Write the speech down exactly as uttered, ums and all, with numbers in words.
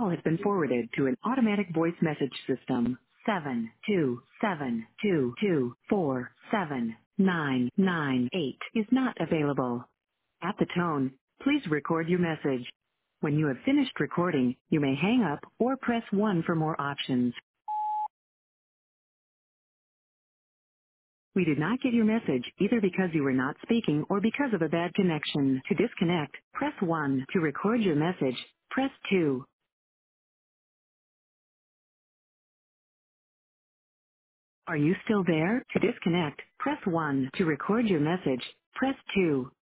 call has been forwarded to an automatic voice message system. Seven two seven two two four seven nine nine eight is not available. At the tone, please record your message. When you have finished recording, you may hang up or press one for more options. We did not get your message either because you were not speaking or because of a bad connection. To disconnect, press one. To record your message, press two. Are you still there? To disconnect, press one. To record your message, press two.